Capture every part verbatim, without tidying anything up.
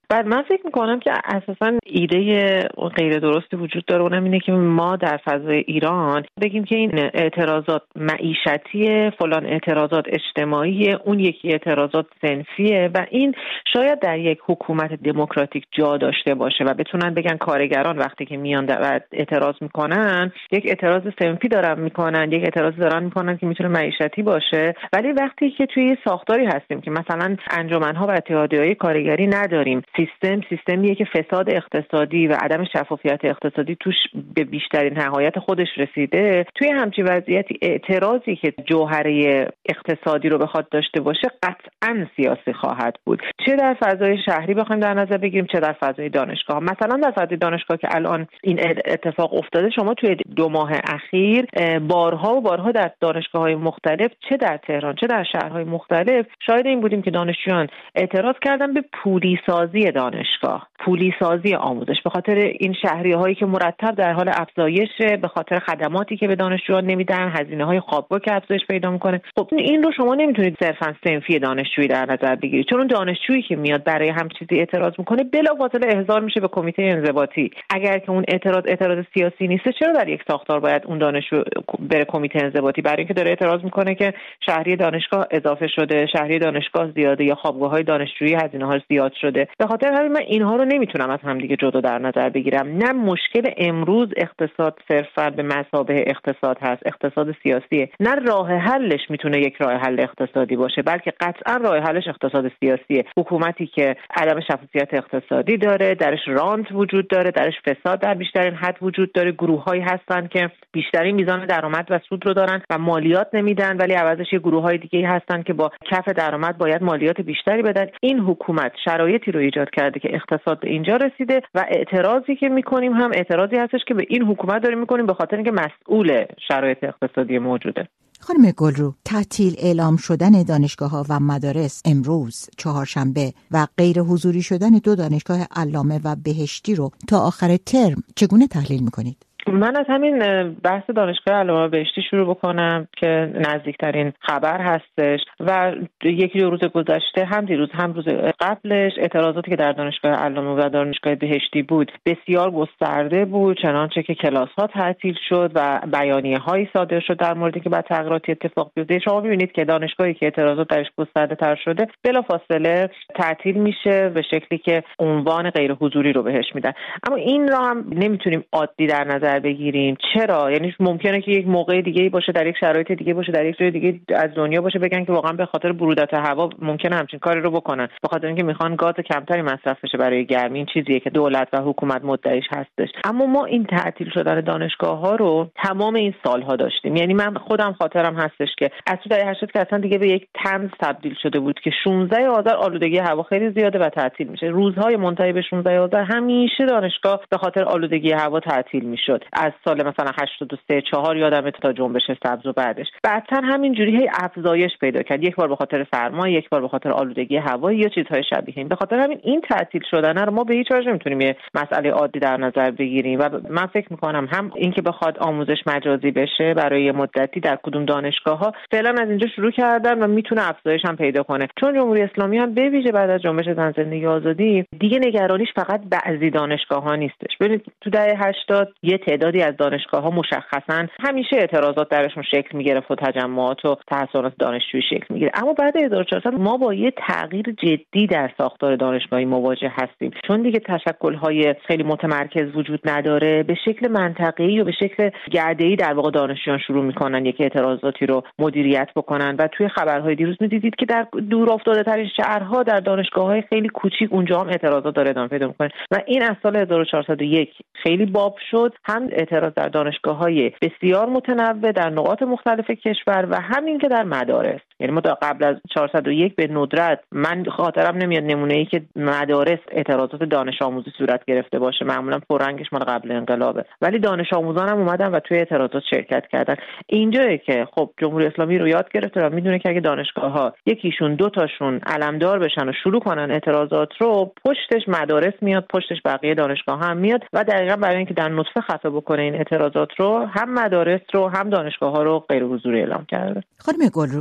بعد من فکر میکنم که اساساً ایده غیر درستی وجود داره، اونم اینه که ما در فضای ایران بگیم که این اعتراضات معیشتی، فلان اعتراضات اجتماعی، اون یکی اعتراضات صنفیه و این شاید در یک حکومت دموکراتیک جا داشته باشه و بتونن بگن کارگران وقتی که میان و اعتراض میکنن یک اعتراض صنفی دارن میکنن، یک اعتراض دارن میکنن که میتونه معیشتی باشه. ولی وقتی که توی ساختاری هستیم که مثلا انجمن‌ها و اتحادیه‌های کارگری نداریم، سیستم سیستمیه که فساد اقتصادی و عدم شفافیت اقتصادی توش به بیشترین نهایت خودش رسیده، توی همچین وضعیتی اعتراضی که جوهره اقتصادی رو بخواد داشته باشه قطعاً سیاسی خواهد بود، چه در فضای شهری بخوایم در نظر بگیریم چه در فضای دانشگاه. مثلا در فضای دانشگاه که الان این اتفاق افتاده، شما توی دو ماه اخیر بارها و بارها در دانشگاه‌های مختلف چه در تهران چه در شهرهای مختلف شاهد این بودیم که دانشجویان اعتراض کردن به پولی سازی دانشگاه، پولی سازی آموزش، به خاطر این شهریه‌هایی که مرتب در حال افزایشه، به خاطر خدماتی که به دانشجویان نمیدن، هزینه‌های خوابگاه که افزایش پیدا میکنه. خب این رو شما نمیتونید صرفاً صنفی دانشجویی در نظر بگیرید، چون اون دانشجویی که میاد برای هم چیزی اعتراض میکنه بلافاصله احضار میشه به کمیته انضباطی. اگر که اون اعتراض اعتراض سیاسی نیست، چرا در یک ساختار باید اون دانشجو بره کمیته انضباطی؟ برای اینکه داره اعتراض میکنه که شهری دانشگاه اضافه شده، شهری دانشگاه زیاده یا خوابگاه‌های دانشجویی هزینه‌هاش زیاد شده. به خاطر همین من اینها رو نمیتونم از همدیگه جدا در نظر بگیرم. نه مشکل امروز اقتصاد صرفاً به مثابه اقتصاد هست، اقتصاد سیاسیه، نه راه حلش میتونه یک راه حل اقتصادی باشه، بلکه قطعاً راه حلش اقتصاد سیاسیه. حکومتی که عدم شفافیت اقتصادی داره، درش رانت وجود داره، درش فساد در بیشترین حد وجود داره، گروه‌هایی هستن که بیشترین میزان درآمد و سود رو دارن و مالیات نمیدن، ولی عوضش یه گروه‌های دیگه هستن که با کف درآمد باید مالیات بیشتری بدن. این حکومت شرایطی رو ایجاد کرده که اقتصاد به اینجا رسیده و اعتراضی که میکنیم هم اعتراضی هستش که به این حکومت داریم میکنیم به خاطر اینکه مسئول شرایط اقتصادی موجوده. خانم گلرو، تعطیل اعلام شدن دانشگاه‌ها و مدارس امروز چهارشنبه و غیر حضوری شدن دو دانشگاه علامه و بهشتی رو تا آخر ترم چگونه تحلیل میکنید؟ من از همین بحث دانشگاه علامه بهشتی شروع بکنم که نزدیکترین خبر هستش و یکی دو روز گذشته، هم دیروز هم روز قبلش، اعتراضاتی که در دانشگاه علامه و دانشگاه بهشتی بود بسیار گسترده بود، چنانچه که کلاس‌ها تعطیل شد و بیانیه‌هایی صادر شد در موردی که بعد تغییراتی اتفاق بیفته. شما می‌بینید که دانشگاهی که اعتراضات درش گسترده‌تر شده بلافاصله تعطیل میشه به شکلی که عنوان غیر حضوری رو بهش میدن. اما این را هم نمیتونیم عادی در نظر بگیریم. چرا؟ یعنی ممکنه که یک موقع دیگه باشه، در یک شرایط دیگه باشه، در یک جای دیگه از دنیا باشه، بگن که واقعا به خاطر برودت هوا ممکنه همچین کاری رو بکنن، به خاطر اینکه میخوان گاز کمتری مصرف بشه برای گرمی. این چیزیه که دولت و حکومت مدعیش هستش. اما ما این تعطیل شدن دانشگاه‌ها رو تمام این سال‌ها داشتیم. یعنی من خودم خاطرم هستش که از تو دهه هشتاد که اصلا دیگه به یک طنز تبدیل شده بود که شانزده آذر آلودگی هوا خیلی زیاده و تعطیل میشه. روزهای منتهی به شانزده آذر همیشه دانشگاه به خاطر آلودگی هوا تعطیل میشد. از سال مثلا هشتاد و سه چهار یادمه تا جنبش سبز و بعدش. بعدتر همینجوری هی افزایش پیدا کرد، یک بار به خاطر سرما، یک بار به خاطر آلودگی هوایی یا چیزهای شبیه این. به خاطر همین این تعطیل شدن رو ما به هیچ وجه نمیتونیم یه مسئله عادی در نظر بگیریم و من فکر میکنم هم اینکه بخواد آموزش مجازی بشه برای مدتی در کدوم دانشگاه‌ها فعلا از اینجا شروع کردن و میتونه افزایش هم پیدا کنه، چون جمهوری اسلامی هم به ویژه بعد از جنبش زن زندگی آزادی دیگه نگرانیش فقط بعضی دانشگاه‌ها نیستش. ببینید تو دهه هشتاد یه تعدادی از دانشگاه‌ها مشخصاً همیشه اعتراضات درشون شکل می‌گرفت و تجمعات و تحصیلات دانشجویی شکل می‌گیره، اما بعد هزار و چهارصد ما با یه تغییر جدی در ساختار دانشگاهی مواجه هستیم، چون دیگه تشکل‌های خیلی متمرکز وجود نداره. به شکل منطقه‌ای و به شکل گرده‌ای در واقع دانشجویان شروع می‌کنن یک اعتراضاتی رو مدیریت بکنن و توی خبرهای دیروز می‌دیدید که در دور افتاده‌ترین شهرها در دانشگاه‌های خیلی کوچیک اونجا هم اعتراضات داره ادامه پیدا می‌کنه و این از سال هزار و چهارصد و یک خیلی باب شد. هم اعتراض در دانشگاه‌های بسیار متنوع در نقاط مختلف کشور و همین که در مدارس. یعنی ما تا قبل از چهارصد و یک به ندرت من خاطرم نمیاد نمونه‌ای که مدارس اعتراضات دانش آموزی صورت گرفته باشه، معمولا پررنگش مال قبل انقلابه، ولی دانش آموزان هم اومدن و توی اعتراضات شرکت کردن. اینجایی که خب جمهوری اسلامی رو یاد گرفته و میدونه که اگه دانشگاه‌ها یکیشون دو تاشون علمدار بشن و شروع کنن اعتراضات رو، پشتش مدارس میاد، پشتش بقیه دانشگاه هم میاد و دقیقاً برای اینکه در نطفه خفه بکنه این اعتراضات رو، هم مدارس رو هم دانشگاه‌ها رو غیر حضوری اعلام کرده. خانم گلرو، دانش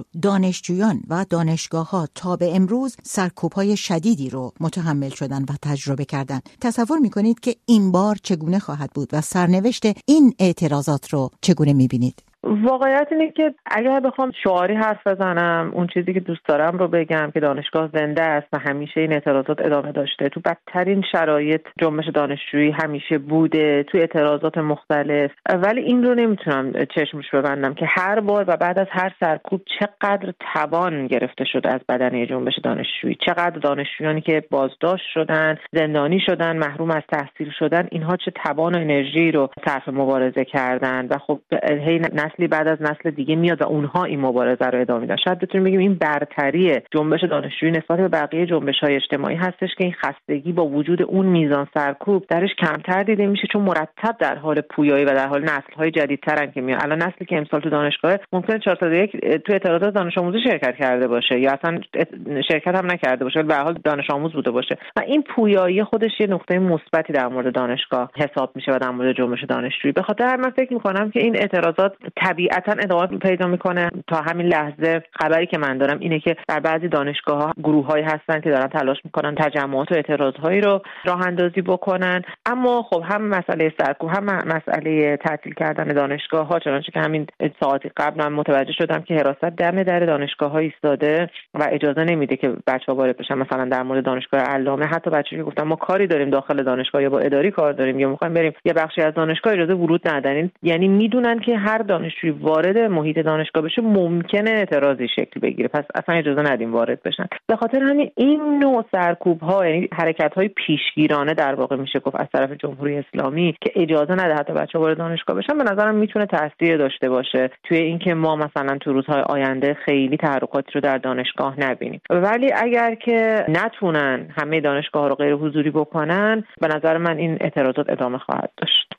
دانشجویان و دانشگاه‌ها تا به امروز سرکوب‌های شدیدی رو متحمل شدن و تجربه کردن. تصور می‌کنید که این بار چگونه خواهد بود و سرنوشت این اعتراضات رو چگونه می‌بینید؟ واقعیت اینه که اگر بخوام شعاری حرف بزنم، اون چیزی که دوست دارم رو بگم که دانشگاه زنده است و همیشه این اعتراضات ادامه داشته. تو بدترین شرایط جنبش دانشجویی همیشه بوده، تو اعتراضات مختلف، ولی این رو نمیتونم چشمش ببندم که هر بار و بعد از هر سرکوب چقدر توان گرفته شده از بدنه جنبش دانشجویی، چقدر دانشجویانی که بازداشت شدن، زندانی شدن، محروم از تحصیل شدن، اینها چه توان و انرژی رو صرف مبارزه کردن و خب هی نسلی بعد از نسل دیگه میاد و اونها این مبارزه رو ادامه میدن. شاید بتونیم بگیم این برتری جنبش دانشجویی نسبت به بقیه جنبش‌های اجتماعی هستش که این خستگی با وجود اون میزان سرکوب درش کمتر دیده میشه، چون مرتب در حال پویایی و در حال نسل‌های جدیدترن که میاد. الان نسلی که امسال تو دانشگاه ممکنه چهارصد و یک تو اعتراضات دانش آموزی شرکت کرده باشه یا اصلا شرکت هم نکرده باشه، ولی به هر حال دانش آموز بوده باشه و این پویایی خودش یه نقطه مثبتی در مورد دانشگاه حساب میشه و در مورد جنبش دانشجویی. به خاطر من فکر می‌کنم که این اعتراضات طبیعتاً ادامه پیدا میکنه. تا همین لحظه خبری که من دارم اینه که در بعضی دانشگاه‌ها گروه‌هایی هستن که دارن تلاش میکنن تجمعات و اعتراضهایی رو راه اندازی بکنن، اما خب هم مسئله سرکوب هم مسئله تعطیل کردن دانشگاه‌ها، چنانچه که همین ساعتی قبل من متوجه شدم که حراست دم در دانشگاه‌ها ایستاده و اجازه نمیده که بچه‌ها وارد بشن. مثلا در مورد دانشگاه علامه حتی بچه‌ها که گفتن ما کاری داریم داخل دانشگاه یا با اداری کار داریم یا می‌خوایم بریم یه بخشی از دانشگاه، اجازه ورود ندارن. یعنی میدونن که هر دانشجوی وارد محیط دانشگاه بشه ممکنه اعتراضی شکل بگیره، پس اصلا اجازه ندیم وارد بشن. به خاطر همین این نوع سرکوب‌ها، یعنی حرکت‌های پیشگیرانه در واقع میشه گفت از طرف جمهوری اسلامی که اجازه نده حتی بچه‌ها وارد دانشگاه بشن، به نظرم میتونه تاثیر داشته باشه توی اینکه ما مثلا تو روزهای آینده خیلی تحرکاتی رو در دانشگاه نبینیم. ولی اگر که نتونن همه دانشگاه‌ها رو غیر حضوری بکنن، به نظر من این اعتراضات ادامه خواهد داشت.